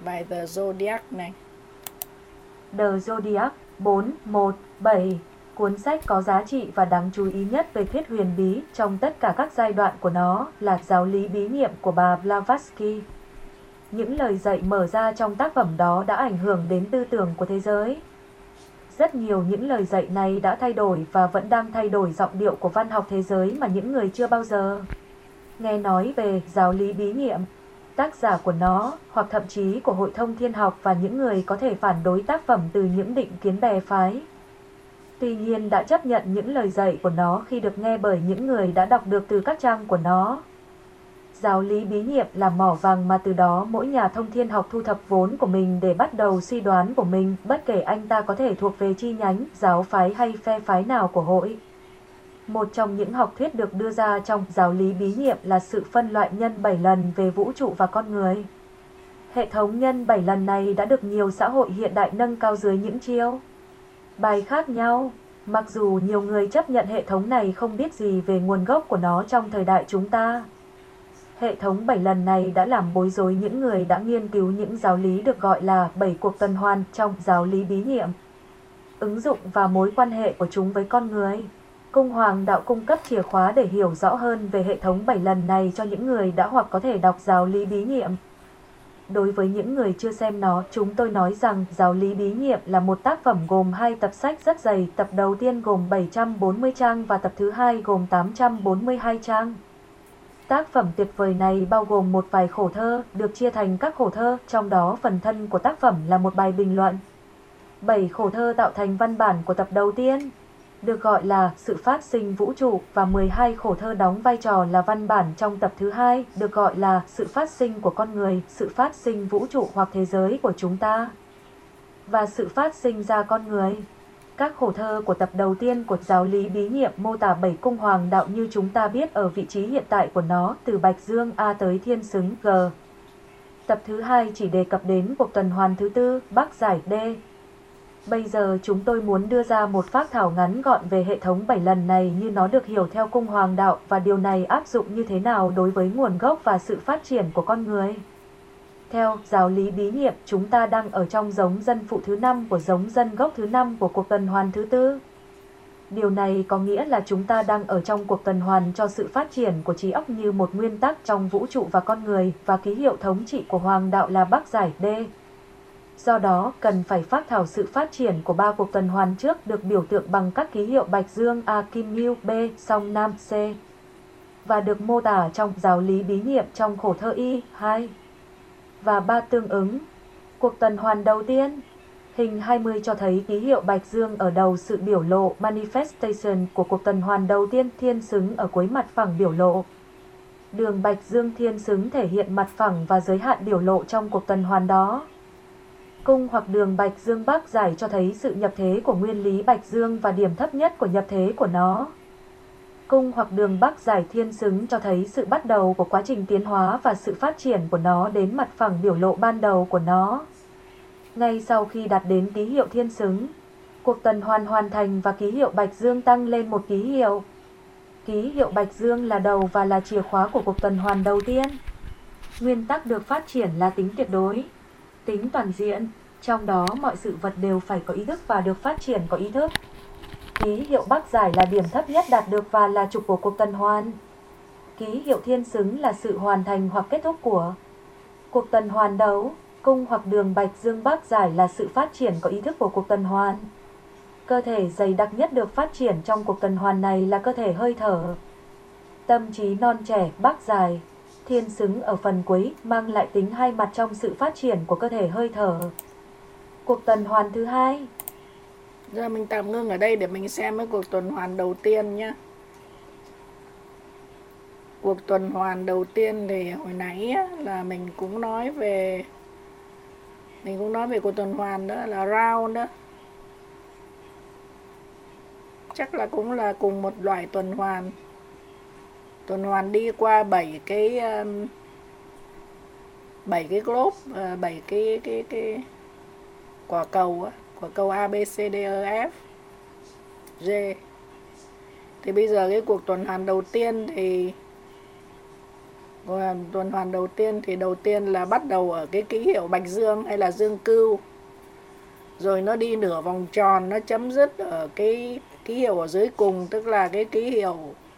bài The Zodiac này. The Zodiac 417, cuốn sách có giá trị và đáng chú ý nhất về thuyết huyền bí trong tất cả các giai đoạn của nó là giáo lý bí nhiệm của bà Blavatsky. Những lời dạy mở ra trong tác phẩm đó đã ảnh hưởng đến tư tưởng của thế giới. Rất nhiều những lời dạy này đã thay đổi và vẫn đang thay đổi giọng điệu của văn học thế giới mà những người chưa bao giờ nghe nói về giáo lý bí nhiệm, tác giả của nó, hoặc thậm chí của hội thông thiên học và những người có thể phản đối tác phẩm từ những định kiến bè phái. Tuy nhiên đã chấp nhận những lời dạy của nó khi được nghe bởi những người đã đọc được từ các trang của nó. Giáo lý bí nhiệm là mỏ vàng mà từ đó mỗi nhà thông thiên học thu thập vốn của mình để bắt đầu suy đoán của mình, bất kể anh ta có thể thuộc về chi nhánh, giáo phái hay phe phái nào của hội. Một trong những học thuyết được đưa ra trong giáo lý bí nhiệm là sự phân loại nhân 7 lần về vũ trụ và con người. Hệ thống nhân 7 lần này đã được nhiều xã hội hiện đại nâng cao dưới những chiêu bài khác nhau. Mặc dù nhiều người chấp nhận hệ thống này không biết gì về nguồn gốc của nó trong thời đại chúng ta. Hệ thống 7 lần này đã làm bối rối những người đã nghiên cứu những giáo lý được gọi là 7 cuộc tuần hoàn trong giáo lý bí nhiệm. Ứng dụng và mối quan hệ của chúng với con người. Cung Hoàng đạo cung cấp chìa khóa để hiểu rõ hơn về hệ thống 7 lần này cho những người đã hoặc có thể đọc giáo lý bí nhiệm. Đối với những người chưa xem nó, chúng tôi nói rằng giáo lý bí nhiệm là một tác phẩm gồm 2 tập sách rất dày, tập đầu tiên gồm 740 trang và tập thứ hai gồm 842 trang. Tác phẩm tuyệt vời này bao gồm một vài khổ thơ, được chia thành các khổ thơ, trong đó phần thân của tác phẩm là một bài bình luận. 7 khổ thơ tạo thành văn bản của tập đầu tiên, được gọi là sự phát sinh vũ trụ, và 12 khổ thơ đóng vai trò là văn bản trong tập thứ hai, được gọi là sự phát sinh của con người, sự phát sinh vũ trụ hoặc thế giới của chúng ta, và sự phát sinh ra con người. Các khổ thơ của tập đầu tiên của giáo lý bí nhiệm mô tả 7 cung hoàng đạo như chúng ta biết ở vị trí hiện tại của nó, từ Bạch Dương A tới Thiên Xứng G. Tập thứ hai chỉ đề cập đến cuộc tuần hoàn thứ tư, Bắc Giải D. Bây giờ chúng tôi muốn đưa ra một phác thảo ngắn gọn về hệ thống 7 lần này như nó được hiểu theo cung hoàng đạo, và điều này áp dụng như thế nào đối với nguồn gốc và sự phát triển của con người. Theo giáo lý bí nhiệm, chúng ta đang ở trong giống dân phụ thứ 5 của giống dân gốc thứ 5 của cuộc tuần hoàn thứ tư. Điều này có nghĩa là chúng ta đang ở trong cuộc tuần hoàn cho sự phát triển của trí óc như một nguyên tắc trong vũ trụ và con người, và ký hiệu thống trị của hoàng đạo là Bắc Giải D. Do đó, cần phải phác thảo sự phát triển của 3 cuộc tuần hoàn trước, được biểu tượng bằng các ký hiệu Bạch Dương A, Kim Ngưu B, Song Nam C, và được mô tả trong giáo lý bí nhiệm trong khổ thơ Y 2 và 3 tương ứng. Cuộc tuần hoàn đầu tiên, hình 20 cho thấy ký hiệu Bạch Dương ở đầu sự biểu lộ manifestation của cuộc tuần hoàn đầu tiên, Thiên Xứng ở cuối mặt phẳng biểu lộ. Đường Bạch Dương Thiên Xứng thể hiện mặt phẳng và giới hạn biểu lộ trong cuộc tuần hoàn đó. Cung hoặc đường Bạch Dương Bắc Giải cho thấy sự nhập thế của nguyên lý Bạch Dương và điểm thấp nhất của nhập thế của nó. Cung hoặc đường Bắc Giải Thiên Xứng cho thấy sự bắt đầu của quá trình tiến hóa và sự phát triển của nó đến mặt phẳng biểu lộ ban đầu của nó. Ngay sau khi đạt đến ký hiệu Thiên Xứng, cuộc tuần hoàn hoàn thành và ký hiệu Bạch Dương tăng lên một ký hiệu. Ký hiệu Bạch Dương là đầu và là chìa khóa của cuộc tuần hoàn đầu tiên. Nguyên tắc được phát triển là tính tuyệt đối, tính toàn diện, trong đó mọi sự vật đều phải có ý thức và được phát triển có ý thức. Ký hiệu Bắc Giải là điểm thấp nhất đạt được và là trục của cuộc tuần hoàn. Ký hiệu Thiên Xứng là sự hoàn thành hoặc kết thúc của cuộc tuần hoàn đấu. Cung hoặc đường Bạch Dương Bắc Giải là sự phát triển có ý thức của cuộc tuần hoàn. Cơ thể dày đặc nhất được phát triển trong cuộc tuần hoàn này là cơ thể hơi thở. Tâm trí non trẻ Bắc Giải, Thiên Xứng ở phần cuối, mang lại tính hai mặt trong sự phát triển của cơ thể hơi thở. Cuộc tuần hoàn thứ hai. Giờ mình tạm ngưng ở đây để mình xem cái cuộc tuần hoàn đầu tiên nhé. Cuộc tuần hoàn đầu tiên thì hồi nãy á, là mình cũng nói về cuộc tuần hoàn đó là round đó. Chắc là cũng là cùng một loại tuần hoàn. Tuần hoàn đi qua 7 cái globe, 7 cái quả cầu á, quả cầu A B C D E F G. Thì bây giờ cái cuộc tuần hoàn đầu tiên thì tuần hoàn đầu tiên thì đầu tiên là bắt đầu ở cái ký hiệu Bạch Dương hay là Dương Cưu, rồi nó đi nửa vòng tròn, nó chấm dứt ở cái ký hiệu ở dưới cùng, tức là cái ký hiệu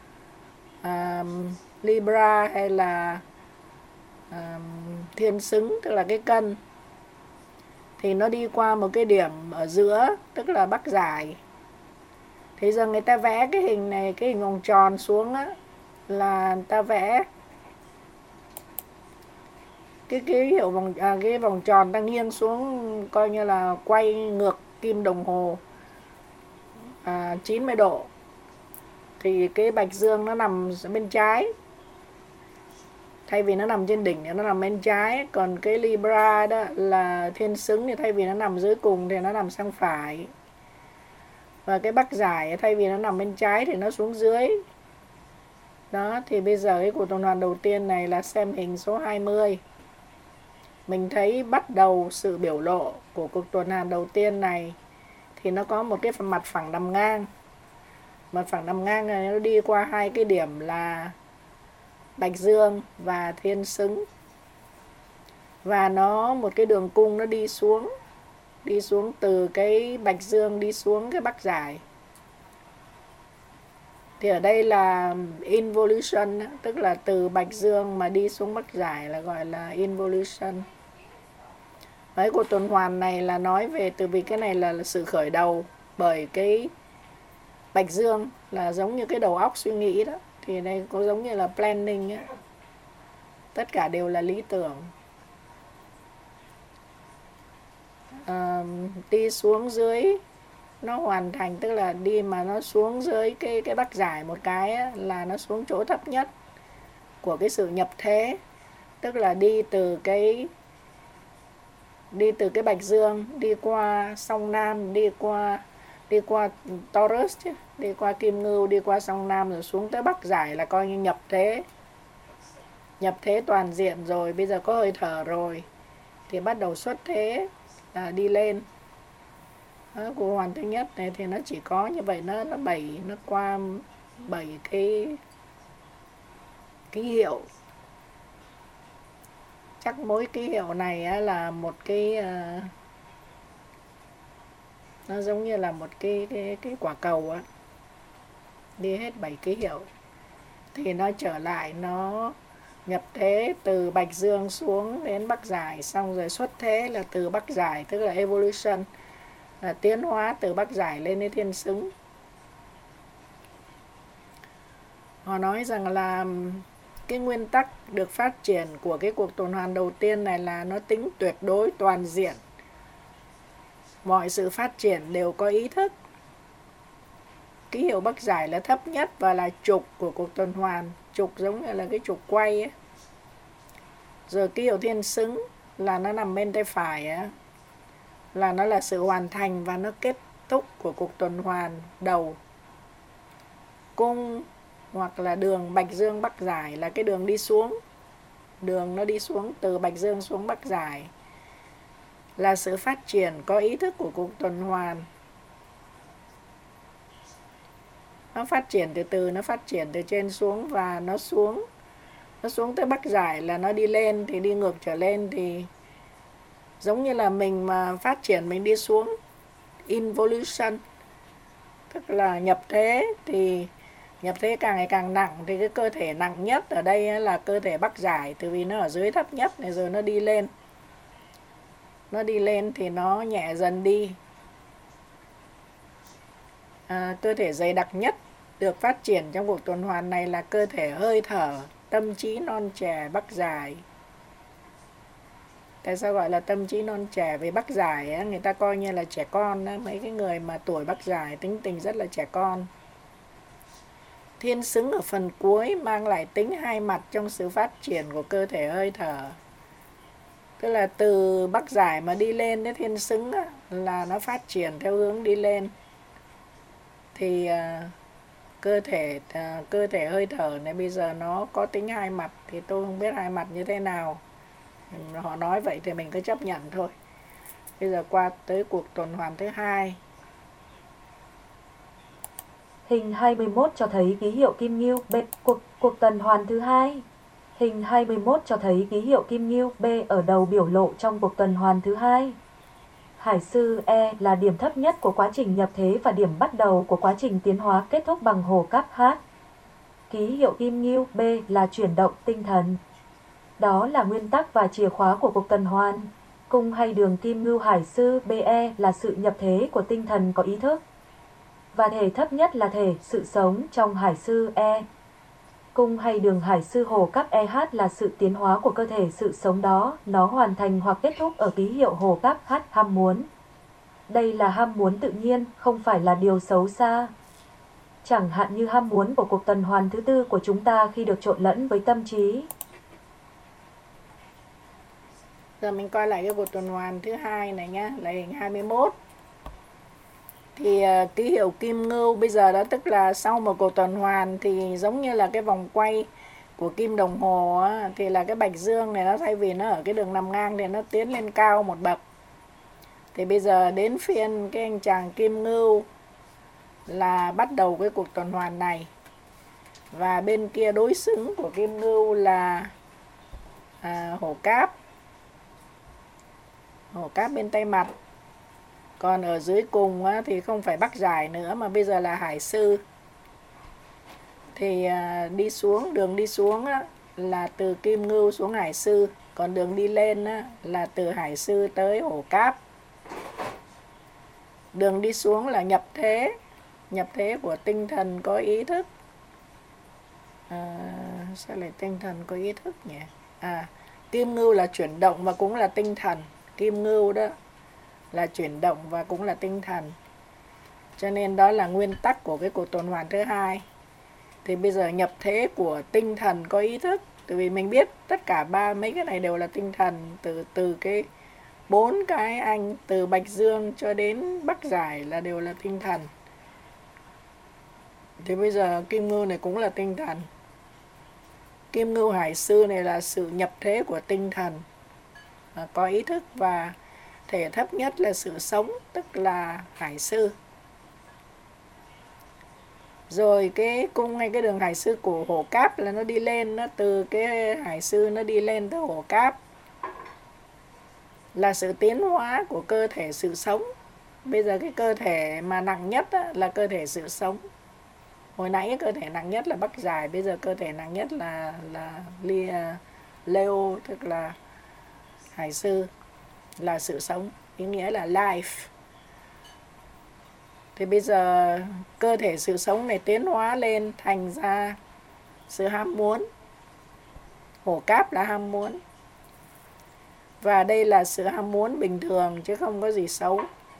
Libra hay là Thiên Xứng, tức là cái cân. Thì nó đi qua một cái điểm ở giữa, tức là Bắc Giải. Thế giờ người ta vẽ cái hình này, cái hình vòng tròn xuống á, là người ta vẽ cái hiệu cái vòng tròn ta nghiêng xuống, coi như là quay ngược kim đồng hồ 90 độ. Thì cái Bạch Dương nó nằm bên trái, thay vì nó nằm trên đỉnh thì nó nằm bên trái. Còn cái Libra đó là Thiên Xứng thì thay vì nó nằm dưới cùng thì nó nằm sang phải. Và cái Bắc Giải thay vì nó nằm bên trái thì nó xuống dưới. Đó, thì bây giờ cái cuộc tuần hoàn đầu tiên này là xem hình số 20. Mình thấy bắt đầu sự biểu lộ của cuộc tuần hoàn đầu tiên này thì nó có một cái mặt phẳng nằm ngang. Mặt phẳng nằm ngang này nó đi qua hai cái điểm là Bạch Dương và Thiên Xứng. Và nó một cái đường cung nó đi xuống từ cái Bạch Dương đi xuống cái Bắc Giải. Thì ở đây là involution, tức là từ Bạch Dương mà đi xuống Bắc Giải là gọi là involution. Đấy, cuộc tuần hoàn này là nói về, từ vì cái này là sự khởi đầu bởi cái Bạch Dương là giống như cái đầu óc suy nghĩ đó. Thì đây có giống như là planning ấy. Tất cả đều là lý tưởng. Đi xuống dưới nó hoàn thành, tức là đi mà nó xuống dưới cái Bắc Giải một cái ấy, là nó xuống chỗ thấp nhất của cái sự nhập thế. Tức là đi từ cái Bạch Dương, đi qua sông Nam, đi qua Taurus chứ, đi qua Kim Ngưu, đi qua sông Nam rồi xuống tới Bắc Giải là coi như nhập thế toàn diện rồi. Bây giờ có hơi thở rồi thì bắt đầu xuất thế, đi lên. Đó, cuộc hoàn thứ nhất này thì nó chỉ có như vậy, nó qua 7 cái ký hiệu. Chắc mỗi ký hiệu này là một cái, nó giống như là một cái quả cầu á, đi hết 7 ký hiệu thì nó trở lại, nó nhập thế từ Bạch Dương xuống đến Bắc Giải, xong rồi xuất thế là từ Bắc Giải, tức là evolution, là tiến hóa từ Bắc Giải lên đến Thiên Xứng. Họ nói rằng là cái nguyên tắc được phát triển của cái cuộc tuần hoàn đầu tiên này là nó tính tuyệt đối toàn diện. Mọi sự phát triển đều có ý thức. Ký hiệu Bắc Giải là thấp nhất và là trục của cuộc tuần hoàn. Trục giống như là cái trục quay ấy. Rồi ký hiệu Thiên Xứng là nó nằm bên tay phải ấy, là nó là sự hoàn thành và nó kết thúc của cuộc tuần hoàn đầu. Cung hoặc là đường Bạch Dương Bắc Giải là cái đường đi xuống. Đường nó đi xuống từ Bạch Dương xuống Bắc Giải là sự phát triển có ý thức của cuộc tuần hoàn. Nó phát triển từ từ, nó phát triển từ trên xuống và nó xuống tới Bắc Giải là nó đi lên, thì đi ngược trở lên thì giống như là mình mà phát triển mình đi xuống involution, tức là nhập thế, thì nhập thế càng ngày càng nặng thì cái cơ thể nặng nhất ở đây là cơ thể Bắc Giải, từ vì nó ở dưới thấp nhất này rồi nó đi lên. Nó đi lên thì nó nhẹ dần đi. Cơ thể dày đặc nhất được phát triển trong cuộc tuần hoàn này là cơ thể hơi thở, tâm trí non trẻ Bắc Giải. Tại sao gọi là tâm trí non trẻ? Vì Bắc Giải ấy, người ta coi như là trẻ con ấy. Mấy cái người mà tuổi Bắc Giải tính tình rất là trẻ con. Thiên Xứng ở phần cuối mang lại tính hai mặt trong sự phát triển của cơ thể hơi thở. Tức là từ Bắc Giải mà đi lên đến Thiên Xứng á, là nó phát triển theo hướng đi lên. Thì cơ thể hơi thở này bây giờ nó có tính hai mặt, thì tôi không biết hai mặt như thế nào. Họ nói vậy thì mình cứ chấp nhận thôi. Bây giờ qua tới cuộc tuần hoàn thứ hai. Hình 21 cho thấy ký hiệu Kim Ngưu bên cuộc tuần hoàn thứ hai. Hình 21 cho thấy ký hiệu kim ngưu B ở đầu biểu lộ trong cuộc tuần hoàn thứ hai. Hải sư E là điểm thấp nhất của quá trình nhập thế và điểm bắt đầu của quá trình tiến hóa kết thúc bằng hồ cáp H. Ký hiệu kim ngưu B là chuyển động tinh thần. Đó là nguyên tắc và chìa khóa của cuộc tuần hoàn. Cung hay đường kim ngưu hải sư BE là sự nhập thế của tinh thần có ý thức. Và thể thấp nhất là thể sự sống trong hải sư E. Cung hay đường hải sư hồ cáp EH là sự tiến hóa của cơ thể sự sống đó, nó hoàn thành hoặc kết thúc ở ký hiệu hồ cáp H ham muốn. Đây là ham muốn tự nhiên, không phải là điều xấu xa. Chẳng hạn như ham muốn của cuộc tuần hoàn thứ tư của chúng ta khi được trộn lẫn với tâm trí. Giờ mình coi lại cái cuộc tuần hoàn thứ hai này nhá, là hình 21. Thì ký hiệu kim ngưu bây giờ đó, tức là sau một cuộc tuần hoàn thì giống như là cái vòng quay của kim đồng hồ á, thì là cái bạch dương này nó thay vì nó ở cái đường nằm ngang thì nó tiến lên cao một bậc. Thì bây giờ đến phiên cái anh chàng kim ngưu là bắt đầu cái cuộc tuần hoàn này. Và bên kia đối xứng của kim ngưu là hổ cáp. Hổ cáp bên tay mặt. Còn ở dưới cùng á, thì không phải bắc giải nữa mà bây giờ là hải sư. Thì đi xuống, đường đi xuống á, là từ kim ngưu xuống hải sư. Còn đường đi lên á, là từ hải sư tới hổ cáp. Đường đi xuống là nhập thế của tinh thần có ý thức. Sao lại tinh thần có ý thức nhỉ? Kim ngưu là chuyển động và cũng là tinh thần. Kim ngưu đó là chuyển động và cũng là tinh thần. Cho nên đó là nguyên tắc của cái cuộc tuần hoàn thứ hai. Thì bây giờ nhập thế của tinh thần có ý thức. Tại vì mình biết tất cả mấy cái này đều là tinh thần. Từ cái 4 cái anh, từ bạch dương cho đến bắc giải là đều là tinh thần. Thì bây giờ kim ngưu này cũng là tinh thần. Kim ngưu hải sư này là sự nhập thế của tinh thần có ý thức, và thể thấp nhất là sự sống, tức là hải sư. Rồi cái cung hay cái đường hải sư của hổ cáp là nó đi lên, nó từ cái hải sư nó đi lên tới hổ cáp, là sự tiến hóa của cơ thể sự sống. Bây giờ cái cơ thể mà nặng nhất là cơ thể sự sống. Hồi nãy cơ thể nặng nhất là bắc giải, bây giờ cơ thể nặng nhất là Leo, tức là hải sư, là sự sống, ý nghĩa là life. Thì bây giờ cơ thể sự sống này tiến hóa lên thành ra sự ham muốn. Hổ cáp là ham muốn. Và đây là sự ham muốn bình thường chứ không có gì xấu.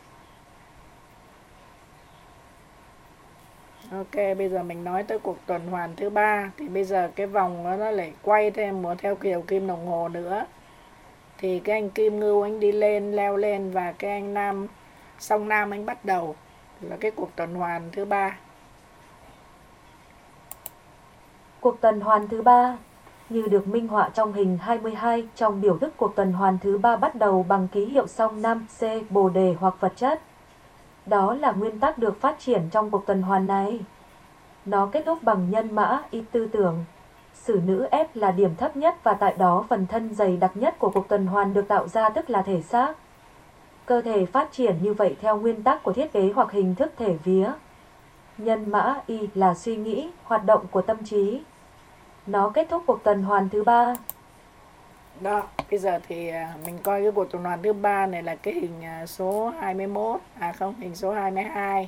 Ok, bây giờ mình nói tới cuộc tuần hoàn thứ ba. Thì bây giờ cái vòng nó lại quay theo kiểu kim đồng hồ nữa. Thì cái anh kim ngưu anh đi lên, leo lên, và cái anh song nam anh bắt đầu là cái cuộc tuần hoàn thứ ba. Cuộc tuần hoàn thứ ba như được minh họa trong hình 22 trong biểu thức cuộc tuần hoàn thứ ba bắt đầu bằng ký hiệu song nam C, bồ đề hoặc vật chất. Đó là nguyên tắc được phát triển trong cuộc tuần hoàn này. Nó kết thúc bằng nhân mã y tư tưởng. Sử nữ F là điểm thấp nhất và tại đó phần thân dày đặc nhất của cuộc tuần hoàn được tạo ra, tức là thể xác. Cơ thể phát triển như vậy theo nguyên tắc của thiết kế hoặc hình thức thể vía. Nhân mã y là suy nghĩ, hoạt động của tâm trí. Nó kết thúc cuộc tuần hoàn thứ ba. Đó, bây giờ thì mình coi cái cuộc tuần hoàn thứ ba này là cái hình số 21, hình số 22.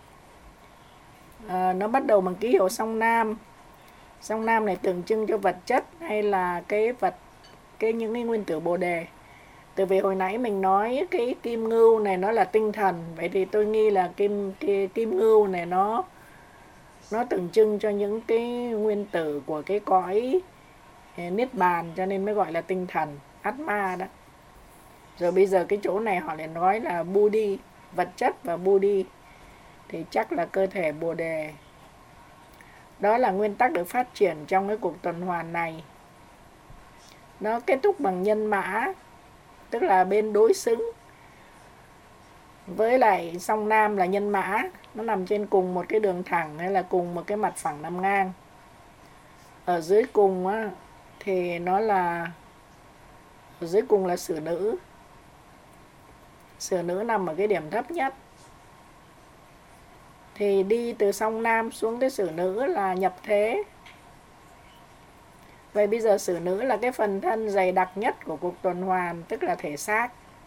Nó bắt đầu bằng ký hiệu song nam. Song nam này tượng trưng cho vật chất hay là những cái nguyên tử bồ đề. Từ vì hồi nãy mình nói cái kim ngưu này nó là tinh thần, vậy thì tôi nghĩ là kim ngưu này nó tượng trưng cho những cái nguyên tử của cái cõi niết bàn, cho nên mới gọi là tinh thần, Atma đó. Rồi bây giờ cái chỗ này họ lại nói là Buddhi, vật chất và Buddhi, thì chắc là cơ thể bồ đề. Đó là nguyên tắc được phát triển trong cái cuộc tuần hoàn này. Nó kết thúc bằng nhân mã, tức là bên đối xứng với lại song nam là nhân mã, nó nằm trên cùng một cái đường thẳng hay là cùng một cái mặt phẳng nằm ngang. Ở dưới cùng á, thì nó là ở dưới cùng là Sử Nữ. Sử Nữ nằm ở cái điểm thấp nhất. Thì đi từ song Nam xuống tới Sử Nữ là nhập thế. Vậy bây giờ Sử Nữ là cái phần thân dày đặc nhất của cuộc tuần hoàn, tức là thể xác.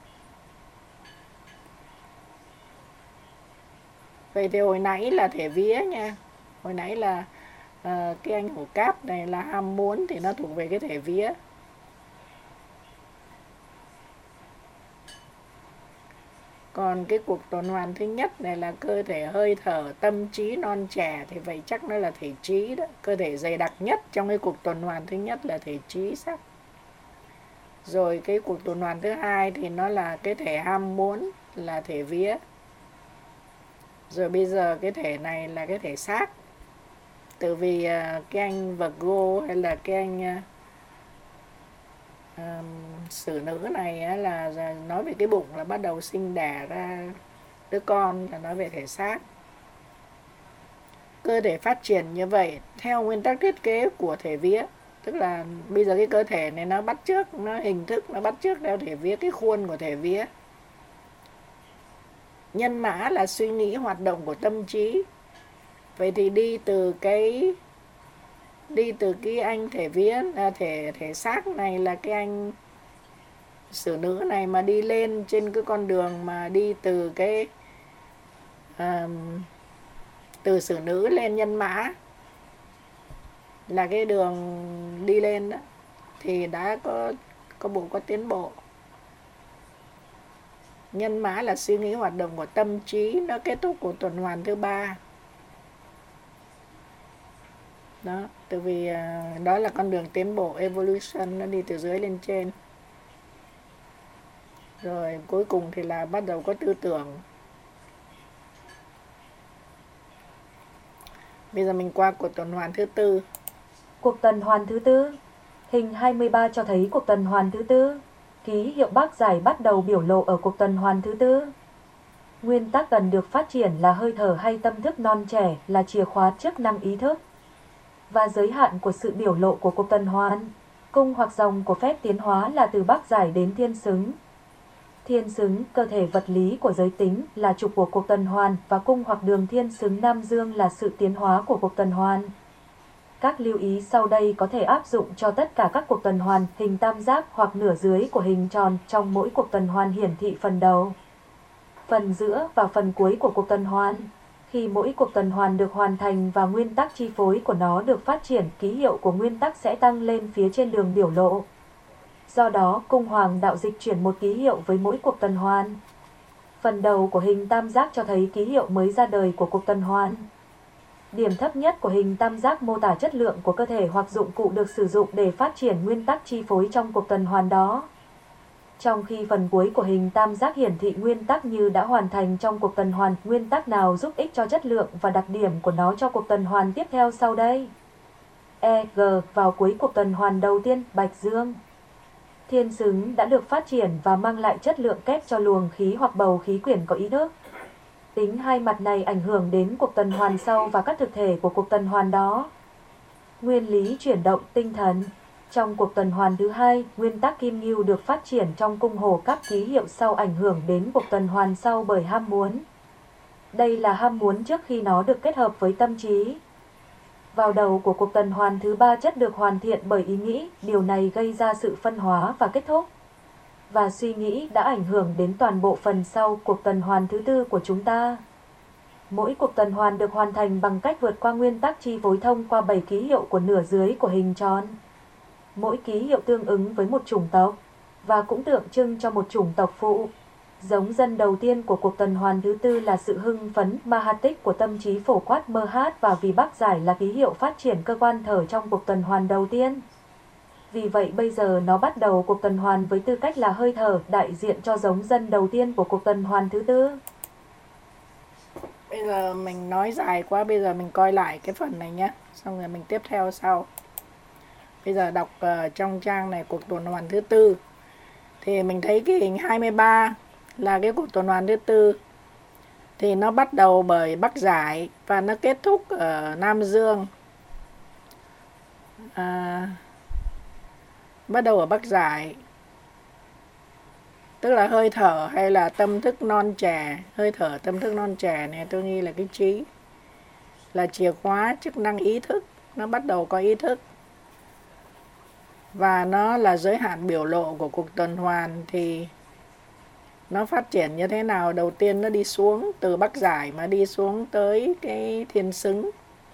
Vậy thì hồi nãy là thể vía nha. Hồi nãy là cái anh hổ cáp này là ham muốn thì nó thuộc về cái thể vía. Còn cái cuộc tuần hoàn thứ nhất này là cơ thể hơi thở, tâm trí non trẻ, thì vậy chắc nó là thể trí đó. Cơ thể dày đặc nhất trong cái cuộc tuần hoàn thứ nhất là thể trí sắc. Rồi cái cuộc tuần hoàn thứ hai thì nó là cái thể ham muốn, là thể vía. Rồi bây giờ cái thể này là cái thể xác. Từ vì cái anh Virgo hay là cái anh Sử Nữ này là nói về cái bụng là bắt đầu sinh đẻ ra đứa con, là nói về thể xác. Cơ thể phát triển như vậy theo nguyên tắc thiết kế của thể vía, tức là bây giờ cái cơ thể này nó bắt chước, nó hình thức nó bắt chước theo thể vía, cái khuôn của thể vía. Nhân mã là suy nghĩ hoạt động của tâm trí. Vậy thì đi từ cái anh thể vía, thể xác này là cái anh Sử Nữ này, mà đi lên trên cái con đường mà đi từ cái từ Sử Nữ lên nhân mã là cái đường đi lên đó, thì đã có tiến bộ. Nhân mã là suy nghĩ hoạt động của tâm trí, nó kết thúc của tuần hoàn thứ ba. Đó, tại vì đó là con đường tiến bộ evolution, nó đi từ dưới lên trên. Rồi cuối cùng thì là bắt đầu có tư tưởng. Bây giờ mình qua cuộc tuần hoàn thứ tư. Cuộc tuần hoàn thứ tư. Hình 23 cho thấy cuộc tuần hoàn thứ tư. Ký hiệu bác giải bắt đầu biểu lộ ở cuộc tuần hoàn thứ tư. Nguyên tắc cần được phát triển là hơi thở hay tâm thức non trẻ, là chìa khóa chức năng ý thức. Và giới hạn của sự biểu lộ của cuộc tuần hoàn, cung hoặc dòng của phép tiến hóa là từ bác giải đến thiên xứng. Thiên xứng, cơ thể vật lý của giới tính, là trục của cuộc tuần hoàn, và cung hoặc đường thiên xứng Nam Dương là sự tiến hóa của cuộc tuần hoàn. Các lưu ý sau đây có thể áp dụng cho tất cả các cuộc tuần hoàn hình tam giác hoặc nửa dưới của hình tròn trong mỗi cuộc tuần hoàn hiển thị phần đầu, phần giữa và phần cuối của cuộc tuần hoàn. Khi mỗi cuộc tuần hoàn được hoàn thành và nguyên tắc chi phối của nó được phát triển, ký hiệu của nguyên tắc sẽ tăng lên phía trên đường biểu lộ. Do đó, cung hoàng đạo dịch chuyển một ký hiệu với mỗi cuộc tuần hoàn. Phần đầu của hình tam giác cho thấy ký hiệu mới ra đời của cuộc tuần hoàn. Điểm thấp nhất của hình tam giác mô tả chất lượng của cơ thể hoặc dụng cụ được sử dụng để phát triển nguyên tắc chi phối trong cuộc tuần hoàn đó. Trong khi phần cuối của hình tam giác hiển thị nguyên tắc như đã hoàn thành trong cuộc tuần hoàn, nguyên tắc nào giúp ích cho chất lượng và đặc điểm của nó cho cuộc tuần hoàn tiếp theo sau đây. G vào cuối cuộc tuần hoàn đầu tiên, Bạch Dương. Thiên xứng đã được phát triển và mang lại chất lượng kép cho luồng khí hoặc bầu khí quyển có ý thức. Tính hai mặt này ảnh hưởng đến cuộc tuần hoàn sau và các thực thể của cuộc tuần hoàn đó. Nguyên lý chuyển động tinh thần. Trong cuộc tuần hoàn thứ hai, nguyên tắc Kim Ngưu được phát triển trong cung hồ các ký hiệu sau ảnh hưởng đến cuộc tuần hoàn sau bởi ham muốn. Đây là ham muốn trước khi nó được kết hợp với tâm trí. Vào đầu của cuộc tuần hoàn thứ ba, chất được hoàn thiện bởi ý nghĩ, điều này gây ra sự phân hóa và kết thúc. Và suy nghĩ đã ảnh hưởng đến toàn bộ phần sau cuộc tuần hoàn thứ tư của chúng ta. Mỗi cuộc tuần hoàn được hoàn thành bằng cách vượt qua nguyên tắc chi phối thông qua 7 ký hiệu của nửa dưới của hình tròn. Mỗi ký hiệu tương ứng với một chủng tộc, và cũng tượng trưng cho một chủng tộc phụ. Giống dân đầu tiên của cuộc tuần hoàn thứ tư là sự hưng phấn Mahatik của tâm trí phổ quát Merhat, và vì bác giải là ký hiệu phát triển cơ quan thở trong cuộc tuần hoàn đầu tiên. Vì vậy bây giờ nó bắt đầu cuộc tuần hoàn với tư cách là hơi thở, đại diện cho giống dân đầu tiên của cuộc tuần hoàn thứ tư. Bây giờ mình nói dài quá, bây giờ mình coi lại cái phần này nhé, xong rồi mình tiếp theo sau. Bây giờ đọc trong trang này cuộc tuần hoàn thứ tư, thì mình thấy cái hình 23 là cái cuộc tuần hoàn thứ tư. Thì nó bắt đầu bởi Bắc Giải và nó kết thúc ở Nam Dương. bắt đầu ở Bắc Giải, tức là hơi thở hay là tâm thức non trẻ. Hơi thở, tâm thức non trẻ này tôi nghĩ là cái trí, là chìa khóa chức năng ý thức. Nó bắt đầu có ý thức, và nó là giới hạn biểu lộ của cuộc tuần hoàn. Thì nó phát triển như thế nào? Đầu tiên nó đi xuống từ Bắc Giải mà đi xuống tới cái thiên xứng.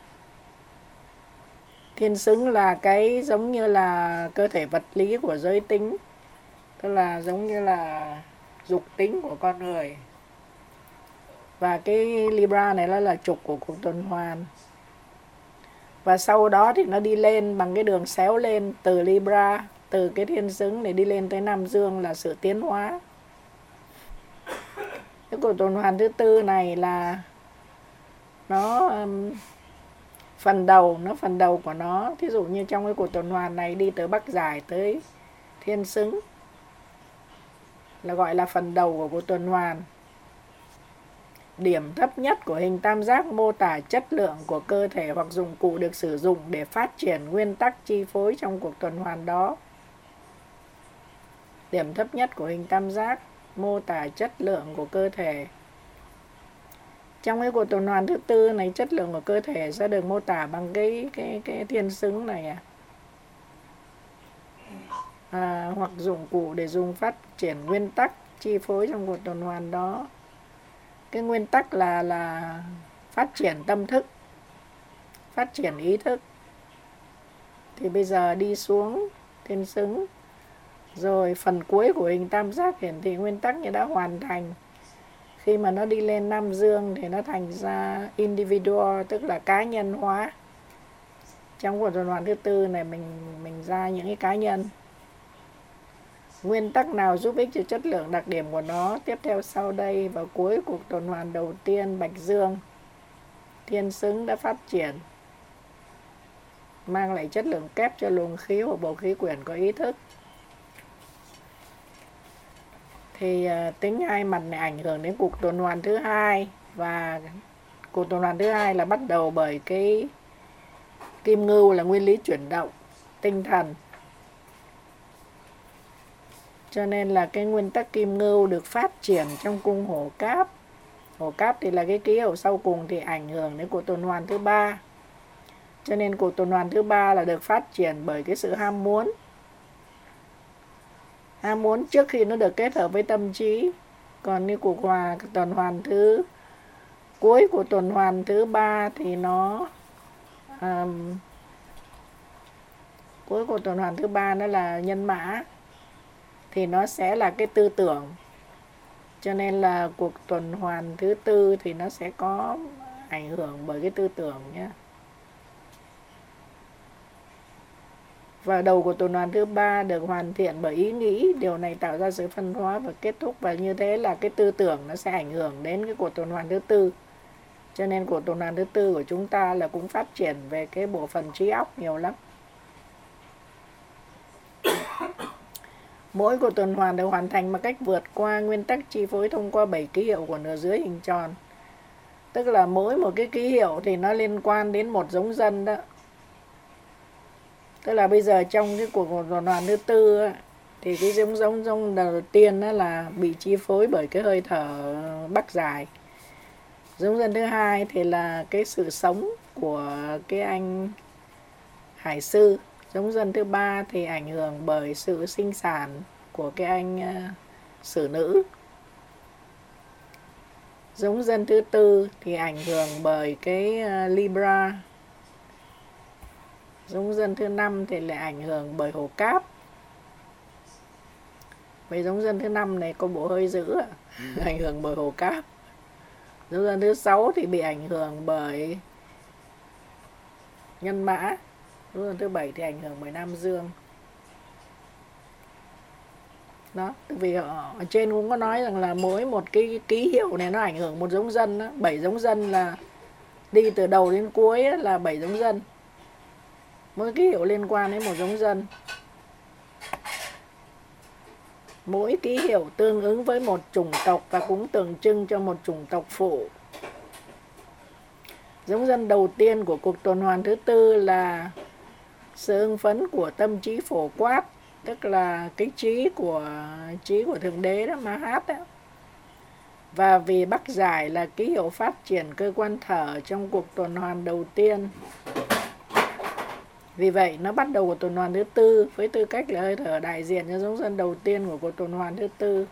Thiên xứng là cái giống như là cơ thể vật lý của giới tính, tức là giống như là dục tính của con người. Và cái Libra này nó là trục của cuộc tuần hoàn. Và sau đó thì nó đi lên bằng cái đường xéo lên từ Libra, từ cái thiên xứng để đi lên tới Nam Dương là sự tiến hóa. Cái cuộc tuần hoàn thứ tư này là nó phần đầu của nó. Thí dụ như trong cái cuộc tuần hoàn này đi từ Bắc Giải tới thiên xứng là gọi là phần đầu của cuộc tuần hoàn. Điểm thấp nhất của hình tam giác mô tả chất lượng của cơ thể hoặc dụng cụ được sử dụng để phát triển nguyên tắc chi phối trong cuộc tuần hoàn đó. Điểm thấp nhất của hình tam giác mô tả chất lượng của cơ thể. Trong cái cuộc tuần hoàn thứ tư này, chất lượng của cơ thể sẽ được mô tả bằng cái thiên xứng này hoặc dụng cụ để dùng phát triển nguyên tắc chi phối trong cuộc tuần hoàn đó. Cái nguyên tắc là phát triển tâm thức, phát triển ý thức. Thì bây giờ đi xuống thiên xứng, rồi phần cuối của hình tam giác hiển thị nguyên tắc như đã hoàn thành. Khi mà nó đi lên Nam Dương thì nó thành ra individual, tức là cá nhân hóa. Trong cuộc tuần hoàn thứ tư này mình ra những cái cá nhân. Nguyên tắc nào giúp ích cho chất lượng đặc điểm của nó tiếp theo sau đây. Vào cuối cuộc tuần hoàn đầu tiên, Bạch Dương, thiên xứng đã phát triển, mang lại chất lượng kép cho luồng khí hoặc bầu khí quyển có ý thức. Thì tính hai mặt này ảnh hưởng đến cuộc tuần hoàn thứ hai. Và cuộc tuần hoàn thứ hai là bắt đầu bởi cái kim ngưu là nguyên lý chuyển động tinh thần. Cho nên là cái nguyên tắc kim ngưu được phát triển trong cung hổ cáp. Hổ cáp thì là cái ký hiệu sau cùng, thì ảnh hưởng đến cuộc tuần hoàn thứ ba. Cho nên cuộc tuần hoàn thứ ba là được phát triển bởi cái sự ham muốn. Ham muốn trước khi nó được kết hợp với tâm trí. Còn như cuộc tuần hoàn thứ cuối của tuần hoàn thứ ba thì nó cuối của tuần hoàn thứ ba nó là nhân mã, thì nó sẽ là cái tư tưởng. Cho nên là cuộc tuần hoàn thứ tư thì nó sẽ có ảnh hưởng bởi cái tư tưởng nhé. Và đầu của tuần hoàn thứ ba được hoàn thiện bởi ý nghĩ. Điều này tạo ra sự phân hóa và kết thúc. Và như thế là cái tư tưởng nó sẽ ảnh hưởng đến cái cuộc tuần hoàn thứ tư. Cho nên cuộc tuần hoàn thứ tư của chúng ta là cũng phát triển về cái bộ phận trí óc nhiều lắm. Mỗi cuộc tuần hoàn được hoàn thành bằng cách vượt qua nguyên tắc chi phối thông qua 7 ký hiệu của nửa dưới hình tròn. Tức là mỗi một cái ký hiệu thì nó liên quan đến một giống dân đó. Tức là bây giờ trong cái cuộc tuần hoàn thứ tư thì cái giống đầu tiên đó là bị chi phối bởi cái hơi thở Bắc Giải. Giống dân thứ hai thì là cái sự sống của cái anh Hải Sư. Giống dân thứ ba thì ảnh hưởng bởi sự sinh sản của cái anh Sử Nữ. Giống dân thứ tư thì ảnh hưởng bởi cái Libra. Giống dân thứ năm thì lại ảnh hưởng bởi hổ cáp. Vậy giống dân thứ năm này có bộ hơi dữ ảnh hưởng bởi hổ cáp. Giống dân thứ sáu thì bị ảnh hưởng bởi nhân mã. Giống dân thứ bảy thì ảnh hưởng bởi Nam Dương. Đó, vì ở trên cũng có nói rằng là mỗi một cái ký hiệu này nó ảnh hưởng một giống dân đó. 7 giống dân là đi từ đầu đến cuối là 7 giống dân. Mỗi ký hiệu liên quan đến một giống dân. Mỗi ký hiệu tương ứng với một chủng tộc và cũng tượng trưng cho một chủng tộc phụ. Giống dân đầu tiên của cuộc tuần hoàn thứ tư là sự hưng phấn của tâm trí phổ quát. tức là cái trí của Thượng Đế đó, Mahat đó. Và vì Bắc Giải là ký hiệu phát triển cơ quan thở trong cuộc tuần hoàn đầu tiên, vì vậy nó bắt đầu của tuần hoàn thứ tư với tư cách là hơi thở đại diện cho giống dân đầu tiên của cuộc tuần hoàn thứ tư.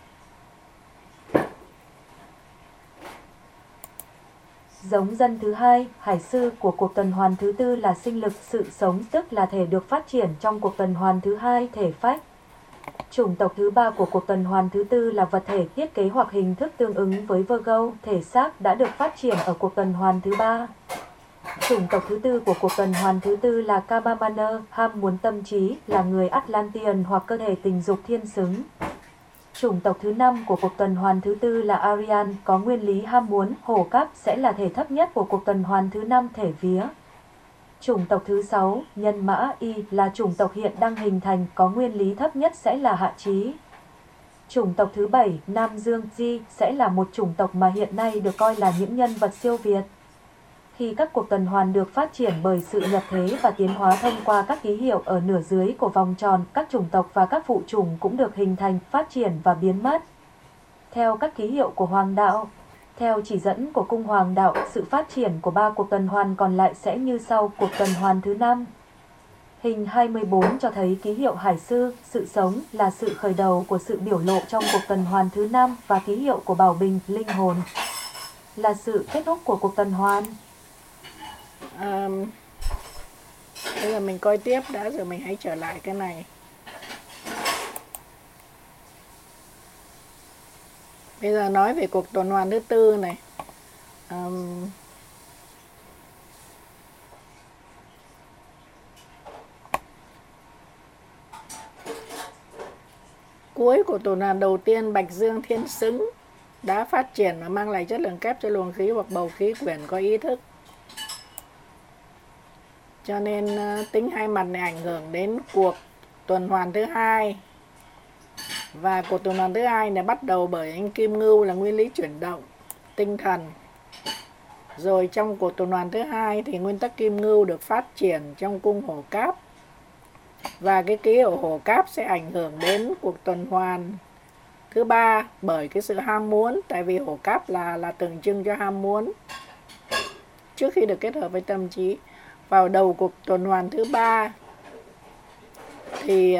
Giống dân thứ hai, hải sư của cuộc tuần hoàn thứ tư là sinh lực sự sống, tức là thể được phát triển trong cuộc tuần hoàn thứ hai, thể phách. Chủng tộc thứ ba của cuộc tuần hoàn thứ tư là vật thể thiết kế hoặc hình thức tương ứng với Virgo, thể xác đã được phát triển ở cuộc tuần hoàn thứ ba. Chủng tộc thứ tư của cuộc tuần hoàn thứ tư là Kabamaner, ham muốn tâm trí, là người Atlantean hoặc cơ thể tình dục thiên xứng. Chủng tộc thứ năm của cuộc tuần hoàn thứ tư là Aryan, có nguyên lý ham muốn, hổ cáp sẽ là thể thấp nhất của cuộc tuần hoàn thứ năm, thể vía. Chủng tộc thứ 6, nhân mã Y, là chủng tộc hiện đang hình thành, có nguyên lý thấp nhất sẽ là hạ trí. Chủng tộc thứ 7, Nam Dương Di, sẽ là một chủng tộc mà hiện nay được coi là những nhân vật siêu việt. Khi các cuộc tuần hoàn được phát triển bởi sự nhập thế và tiến hóa thông qua các ký hiệu ở nửa dưới của vòng tròn, các chủng tộc và các phụ chủng cũng được hình thành, phát triển và biến mất. Theo các ký hiệu của Hoàng đạo, theo chỉ dẫn của cung Hoàng đạo, sự phát triển của 3 cuộc tuần hoàn còn lại sẽ như sau. Cuộc tuần hoàn thứ 5. Hình 24 cho thấy ký hiệu hải sư, sự sống, là sự khởi đầu của sự biểu lộ trong cuộc tuần hoàn thứ 5, và ký hiệu của bảo bình, linh hồn, là sự kết thúc của cuộc tuần hoàn. Bây giờ mình coi tiếp đã, rồi mình hãy trở lại cái này. Bây giờ nói về cuộc tuần hoàn thứ tư này. Cuối của tuần hoàn đầu tiên, Bạch Dương Thiên Xứng đã phát triển và mang lại chất lượng kép cho luồng khí hoặc bầu khí quyển có ý thức. Cho nên tính hai mặt này ảnh hưởng đến cuộc tuần hoàn thứ hai. Và cuộc tuần hoàn thứ hai này bắt đầu bởi anh Kim Ngưu là nguyên lý chuyển động tinh thần. Rồi trong cuộc tuần hoàn thứ hai thì nguyên tắc Kim Ngưu được phát triển trong cung hổ cáp. Và cái ký hiệu hổ cáp sẽ ảnh hưởng đến cuộc tuần hoàn thứ ba bởi cái sự ham muốn, tại vì hổ cáp là tượng trưng cho ham muốn trước khi được kết hợp với tâm trí. Vào đầu cuộc tuần hoàn thứ ba thì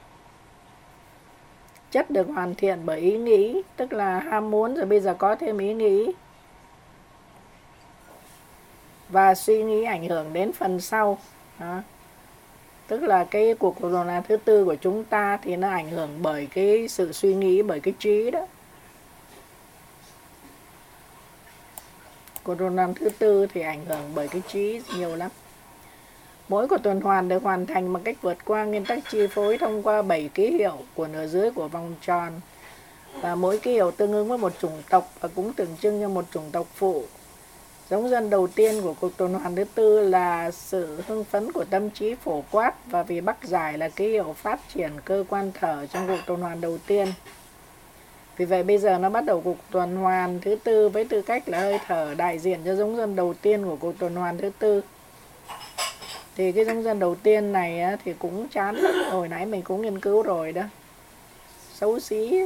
chất được hoàn thiện bởi ý nghĩ, tức là ham muốn rồi bây giờ có thêm ý nghĩ. Và suy nghĩ ảnh hưởng đến phần sau. Đó. Tức là cái cuộc tuần hoàn thứ tư của chúng ta thì nó ảnh hưởng bởi cái sự suy nghĩ, bởi cái trí đó. Cuộc tuần hoàn thứ tư thì ảnh hưởng bởi cái trí nhiều lắm. Mỗi cuộc tuần hoàn được hoàn thành bằng cách vượt qua nguyên tắc chi phối thông qua 7 ký hiệu của nửa dưới của vòng tròn. Và mỗi ký hiệu tương ứng với một chủng tộc và cũng tượng trưng cho một chủng tộc phụ. Giống dân đầu tiên của cuộc tuần hoàn thứ tư là sự hưng phấn của tâm trí phổ quát, và vì Bắc Giải là ký hiệu phát triển cơ quan thở trong cuộc tuần hoàn đầu tiên. Vì vậy bây giờ nó bắt đầu cuộc tuần hoàn thứ tư với tư cách là hơi thở đại diện cho giống dân đầu tiên của cuộc tuần hoàn thứ tư. Thì cái giống dân đầu tiên này á, thì cũng chán lắm. Hồi nãy mình cũng nghiên cứu rồi đó. Xấu xí.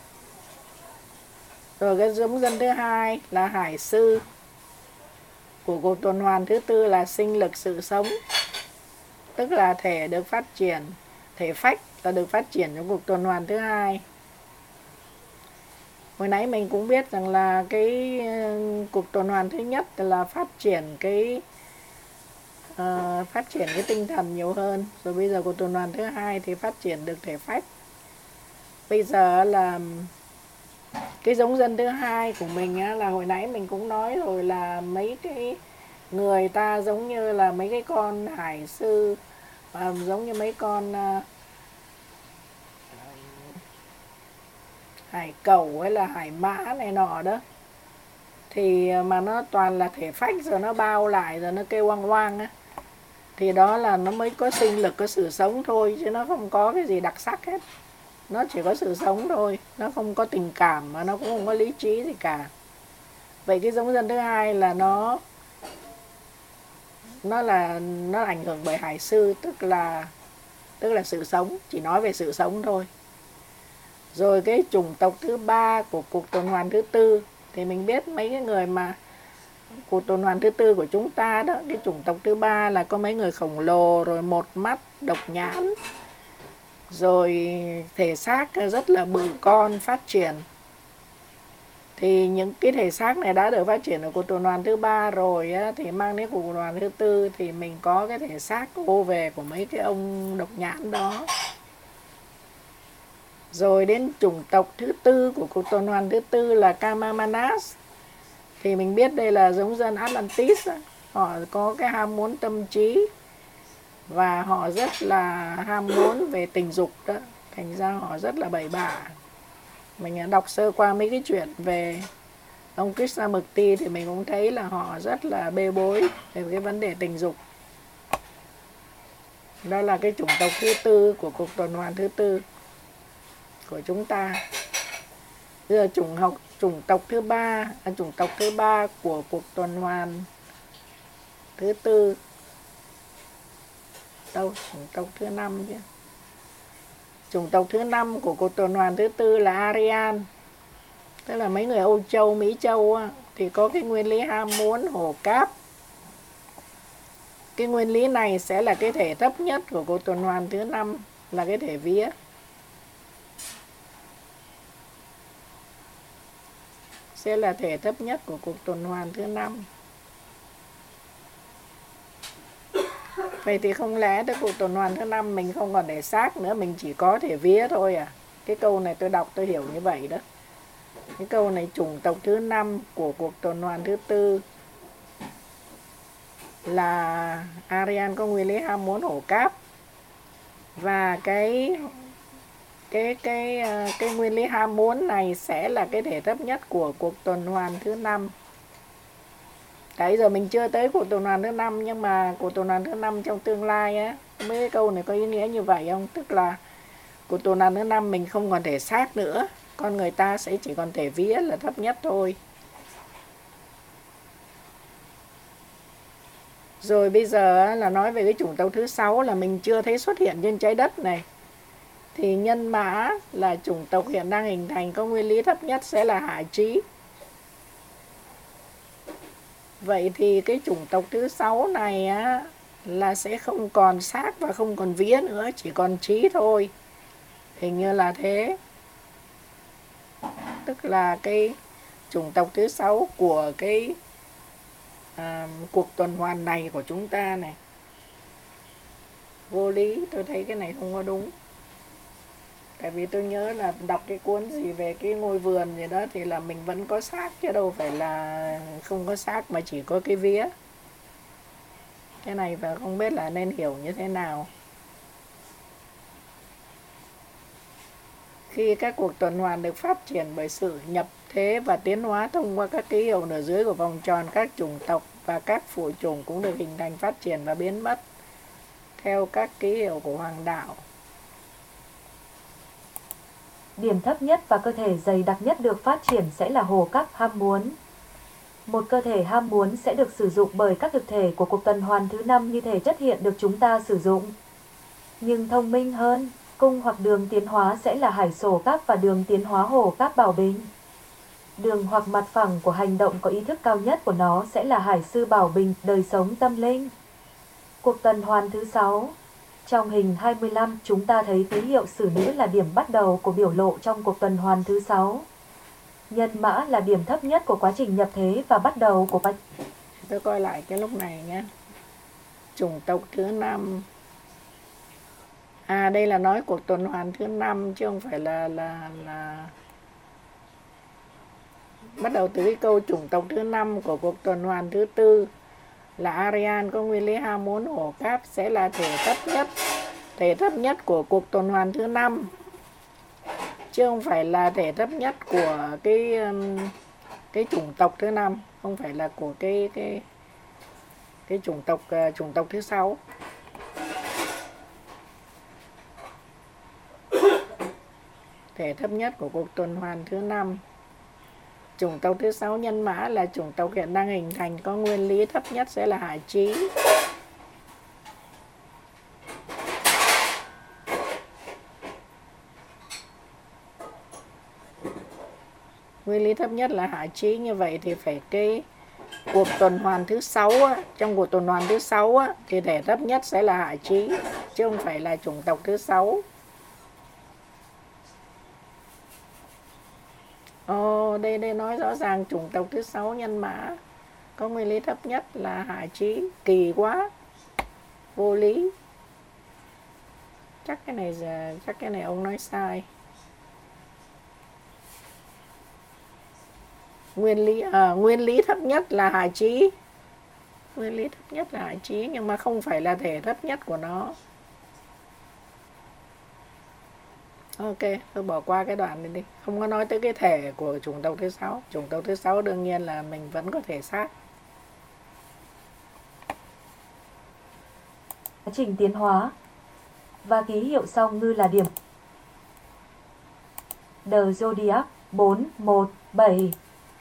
Rồi cái giống dân thứ hai là hải sư của cuộc tuần hoàn thứ tư là sinh lực sự sống. Tức là thể được phát triển, thể phách là được phát triển trong cuộc tuần hoàn thứ hai. Hồi nãy mình cũng biết rằng là cái cuộc tuần hoàn thứ nhất là phát triển cái tinh thần nhiều hơn. Rồi bây giờ cuộc tuần hoàn thứ hai thì phát triển được thể phách. Bây giờ là cái giống dân thứ hai của mình á, là hồi nãy mình cũng nói rồi, là mấy cái người ta giống như là mấy cái con hải sư, giống như mấy con hải cẩu hay là hải mã này nọ đó. Thì mà nó toàn là thể phách, rồi nó bao lại rồi nó kêu oang oang á, thì đó là nó mới có sinh lực, có sự sống thôi, chứ nó không có cái gì đặc sắc hết. Nó chỉ có sự sống thôi, nó không có tình cảm mà nó cũng không có lý trí gì cả. Vậy cái giống dân thứ hai là nó ảnh hưởng bởi hải sư, tức là tức là sự sống, chỉ nói về sự sống thôi. Rồi cái chủng tộc thứ ba của cuộc tuần hoàn thứ tư, thì mình biết mấy cái người mà cuộc tuần hoàn thứ tư của chúng ta đó, cái chủng tộc thứ ba là có mấy người khổng lồ, rồi một mắt, độc nhãn, rồi thể xác rất là bự con, phát triển. Thì những cái thể xác này đã được phát triển ở cuộc tuần hoàn thứ ba rồi á, thì mang đến cuộc tuần hoàn thứ tư thì mình có cái thể xác ô về của mấy cái ông độc nhãn đó. Rồi đến chủng tộc thứ tư của cuộc tuần hoàn thứ tư là Kamamanas. Thì mình biết đây là giống dân Atlantis. Họ có cái ham muốn tâm trí và họ rất là ham muốn về tình dục đó. Thành ra họ rất là bậy bạ. Mình đã đọc sơ qua mấy cái chuyện về ông Krishnamurti thì mình cũng thấy là họ rất là bê bối về cái vấn đề tình dục. Đó là cái chủng tộc thứ tư của cuộc tuần hoàn thứ tư của chúng ta. Bây giờ chủng tộc thứ ba của cuộc tuần hoàn thứ tư. Đâu, chủng tộc thứ năm chứ. Chủng tộc thứ năm của cuộc tuần hoàn thứ tư là Aryan. Tức là mấy người Âu Châu, Mỹ Châu á, thì có cái nguyên lý ham muốn hổ cáp. Cái nguyên lý này sẽ là cái thể thấp nhất của cuộc tuần hoàn thứ năm, là cái thể vía. Sẽ là thể thấp nhất của cuộc tuần hoàn thứ năm. Vậy thì không lẽ tới cuộc tuần hoàn thứ năm mình không còn thể xác nữa, mình chỉ có thể vía thôi à? Cái câu này tôi đọc tôi hiểu như vậy đó. Cái câu này chủng tộc thứ 5 của cuộc tuần hoàn thứ tư là Aryan có nguyên lý ham muốn hổ cáp. Và cái nguyên lý ham muốn này sẽ là cái thể thấp nhất của cuộc tuần hoàn thứ 5. Đấy, giờ mình chưa tới cuộc tuần hoàn thứ 5, nhưng mà cuộc tuần hoàn thứ 5 trong tương lai á, mấy cái câu này có ý nghĩa như vậy không? Tức là cuộc tuần hoàn thứ 5 mình không còn thể xác nữa, con người ta sẽ chỉ còn thể vía là thấp nhất thôi. Rồi bây giờ là nói về cái chủng tộc thứ 6 là mình chưa thấy xuất hiện trên trái đất này. Thì nhân mã là chủng tộc hiện đang hình thành, có nguyên lý thấp nhất sẽ là hải trí. Vậy thì cái chủng tộc thứ 6 này á, là sẽ không còn xác và không còn vía nữa, chỉ còn trí thôi. Hình như là thế. Tức là cái chủng tộc thứ 6 của cái cuộc tuần hoàn này của chúng ta này. Vô lý, tôi thấy cái này không có đúng. Tại vì tôi nhớ là đọc cái cuốn gì về cái ngôi vườn gì đó thì là mình vẫn có xác, chứ đâu phải là không có xác mà chỉ có cái vía. Cái này và không biết là nên hiểu như thế nào. Khi các cuộc tuần hoàn được phát triển bởi sự nhập thế và tiến hóa thông qua các ký hiệu nửa dưới của vòng tròn, các chủng tộc và các phụ chủng cũng được hình thành, phát triển và biến mất theo các ký hiệu của hoàng đạo. Điểm thấp nhất và cơ thể dày đặc nhất được phát triển sẽ là hồ cáp ham muốn. Một cơ thể ham muốn sẽ được sử dụng bởi các thực thể của cuộc tuần hoàn thứ 5 như thể chất hiện được chúng ta sử dụng. Nhưng thông minh hơn, cung hoặc đường tiến hóa sẽ là hải sổ cáp và đường tiến hóa hồ cáp bảo bình. Đường hoặc mặt phẳng của hành động có ý thức cao nhất của nó sẽ là hải sư bảo bình, đời sống tâm linh. Cuộc tuần hoàn thứ 6. Trong hình 25, chúng ta thấy ký hiệu xử nữ là điểm bắt đầu của biểu lộ trong cuộc tuần hoàn thứ 6. Nhân mã là điểm thấp nhất của quá trình nhập thế và bắt đầu của bạch. Tôi coi lại cái lúc này nhé. Chủng tộc thứ 5. Đây là nói cuộc tuần hoàn thứ 5 chứ không phải là bắt đầu từ cái câu chủng tộc thứ 5 của cuộc tuần hoàn thứ tư là Aryan có nguyên lý ham muốn hổ cáp sẽ là thể thấp nhất của cuộc tuần hoàn thứ 5, chứ không phải là thể thấp nhất của cái chủng tộc thứ 5, không phải là của cái chủng tộc thứ 6. Thể thấp nhất của cuộc tuần hoàn thứ 5. Chủng tộc thứ 6 nhân mã là chủng tộc hiện đang hình thành, có nguyên lý thấp nhất sẽ là hải trí. Nguyên lý thấp nhất là hạ trí, như vậy thì phải cái cuộc tuần hoàn thứ 6 á, trong cuộc tuần hoàn thứ 6 á, thì thể thấp nhất sẽ là hạ trí, chứ không phải là chủng tộc thứ 6. Đây nói rõ ràng chủng tộc thứ 6 nhân mã có nguyên lý thấp nhất là hạ trí. Kỳ quá, vô lý. Chắc cái này ông nói sai. Nguyên lý thấp nhất là hạ trí. Nguyên lý thấp nhất là hạ trí, nhưng mà không phải là thể thấp nhất của nó. Ok, tôi bỏ qua cái đoạn này đi. Không có nói tới cái thể của chủng tộc thứ 6. Chủng tộc thứ 6 đương nhiên là mình vẫn có thể xác. Quá trình tiến hóa và ký hiệu sau ngư là điểm. The Zodiac 417.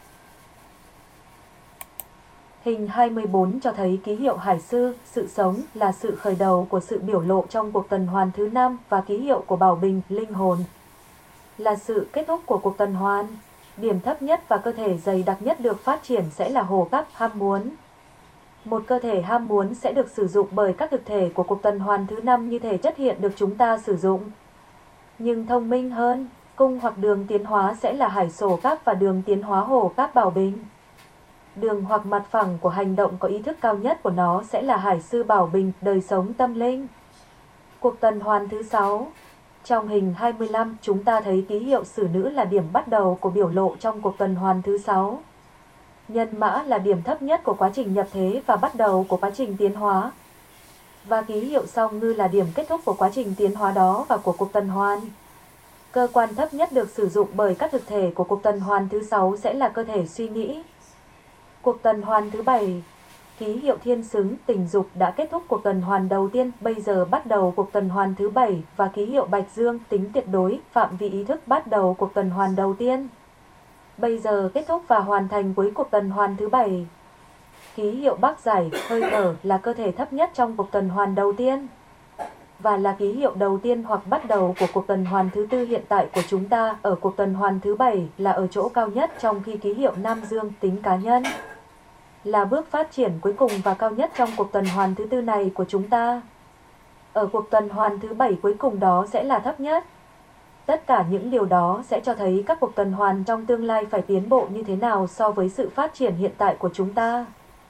Hình 24 cho thấy ký hiệu hải sư, sự sống là sự khởi đầu của sự biểu lộ trong cuộc tuần hoàn thứ 5 và ký hiệu của bảo bình, linh hồn là sự kết thúc của cuộc tuần hoàn. Điểm thấp nhất và cơ thể dày đặc nhất được phát triển sẽ là hồ cắp ham muốn. Một cơ thể ham muốn sẽ được sử dụng bởi các thực thể của cuộc tuần hoàn thứ 5 như thể chất hiện được chúng ta sử dụng. Nhưng thông minh hơn, cung hoặc đường tiến hóa sẽ là hải sổ cáp và đường tiến hóa hồ cáp bảo bình. Đường hoặc mặt phẳng của hành động có ý thức cao nhất của nó sẽ là hải sư bảo bình, đời sống tâm linh. Cuộc tuần hoàn thứ 6. Trong hình 25, chúng ta thấy ký hiệu xử nữ là điểm bắt đầu của biểu lộ trong cuộc tuần hoàn thứ 6. Nhân mã là điểm thấp nhất của quá trình nhập thế và bắt đầu của quá trình tiến hóa. Và ký hiệu song ngư là điểm kết thúc của quá trình tiến hóa đó và của cuộc tuần hoàn. Cơ quan thấp nhất được sử dụng bởi các thực thể của cuộc tuần hoàn thứ 6 sẽ là cơ thể suy nghĩ. Cuộc tuần hoàn thứ 7. Ký hiệu thiên xứng, tình dục đã kết thúc cuộc tuần hoàn đầu tiên, bây giờ bắt đầu cuộc tuần hoàn thứ 7 và ký hiệu bạch dương, tính tuyệt đối, phạm vi ý thức bắt đầu cuộc tuần hoàn đầu tiên. Bây giờ kết thúc và hoàn thành cuối cuộc tuần hoàn thứ 7. Ký hiệu bắc giải, hơi thở là cơ thể thấp nhất trong cuộc tuần hoàn đầu tiên và là ký hiệu đầu tiên hoặc bắt đầu của cuộc tuần hoàn thứ 4 hiện tại của chúng ta. Ở cuộc tuần hoàn thứ 7 là ở chỗ cao nhất, trong khi ký hiệu nam dương, tính cá nhân, là bước phát triển cuối cùng và cao nhất trong cuộc tuần hoàn thứ 4 này của chúng ta. Ở cuộc tuần hoàn thứ 7 cuối cùng đó sẽ là thấp nhất. Tất cả những điều đó sẽ cho thấy các cuộc tuần hoàn trong tương lai phải tiến bộ như thế nào so với sự phát triển hiện tại của chúng ta.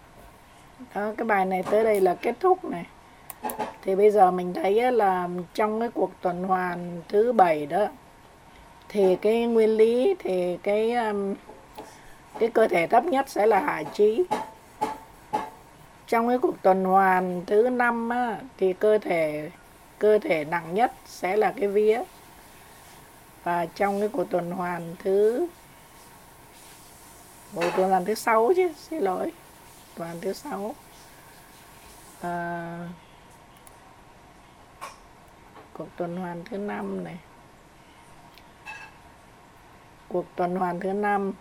Đó, cái bài này tới đây là kết thúc này. Thì bây giờ mình thấy là trong cái cuộc tuần hoàn thứ 7 đó, thì cái nguyên lý, thì cái cơ thể thấp nhất sẽ là hạ trí. Trong cái cuộc tuần hoàn thứ 5 á, thì cơ thể nặng nhất sẽ là cái vía. Và trong cái cuộc tuần hoàn thứ 6 chứ, xin lỗi, tuần hoàn thứ 6. Cuộc tuần hoàn thứ 5 này. Cuộc tuần hoàn thứ 5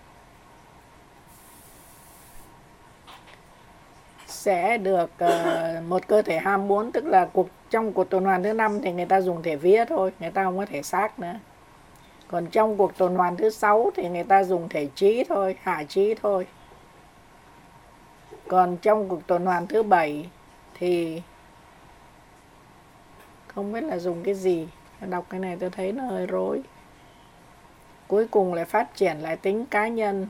sẽ được một cơ thể ham muốn, tức là trong cuộc tuần hoàn thứ 5 thì người ta dùng thể vía thôi, người ta không có thể xác nữa. Còn trong cuộc tuần hoàn thứ 6 thì người ta dùng thể trí thôi, hạ trí thôi. Còn trong cuộc tuần hoàn thứ 7 thì không biết là dùng cái gì. Đọc cái này tôi thấy nó hơi rối. Cuối cùng lại phát triển lại tính cá nhân.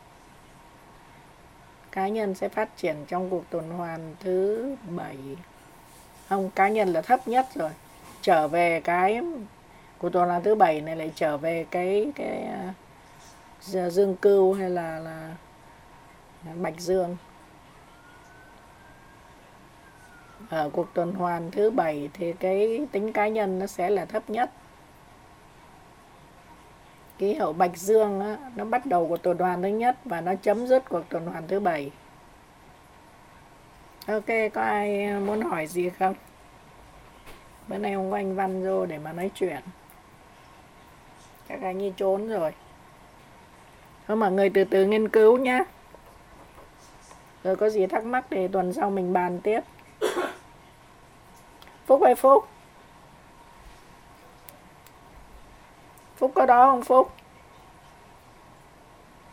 Cá nhân sẽ phát triển trong cuộc tuần hoàn thứ 7. Không, cá nhân là thấp nhất rồi. Trở về cái cuộc tuần hoàn thứ 7 này lại trở về cái dương cưu hay là bạch dương. Ở cuộc tuần hoàn thứ 7 thì cái tính cá nhân nó sẽ là thấp nhất. Ký hiệu bạch dương á, nó bắt đầu của tuần hoàn thứ nhất và nó chấm dứt cuộc tuần hoàn thứ 7. Ok, có ai muốn hỏi gì không? Bữa nay không có anh Văn vô để mà nói chuyện. Các anh ấy trốn rồi. Thôi mọi người từ từ nghiên cứu nhá. Rồi có gì thắc mắc thì tuần sau mình bàn tiếp. Phúc ơi Phúc. Phúc có đó không Phúc?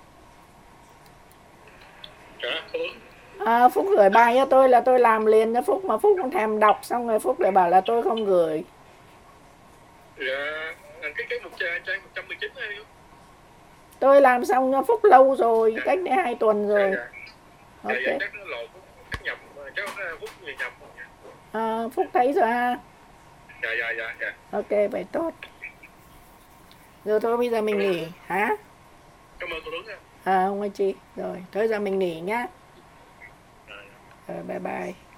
Phúc gửi bài cho tôi là tôi làm liền cho Phúc, mà Phúc không thèm đọc, xong rồi Phúc lại bảo là tôi không gửi. Dạ, cái trang 119 này. Tôi làm xong cho Phúc lâu rồi, cách đây 2 tuần Dạ, rồi. dạ. Ok. Dạ, chắc nó lộn, chắc nhập, chắc Phúc người nhập. Phúc thấy rồi ha. Dạ, dạ, dạ, dạ. Ok, vậy tốt. Rồi thôi bây giờ mình nghỉ hả? Cảm ơn cô Tuấn nha. Không có chi. Rồi, thôi giờ mình nghỉ nhá. Dạ, dạ. Bye bye.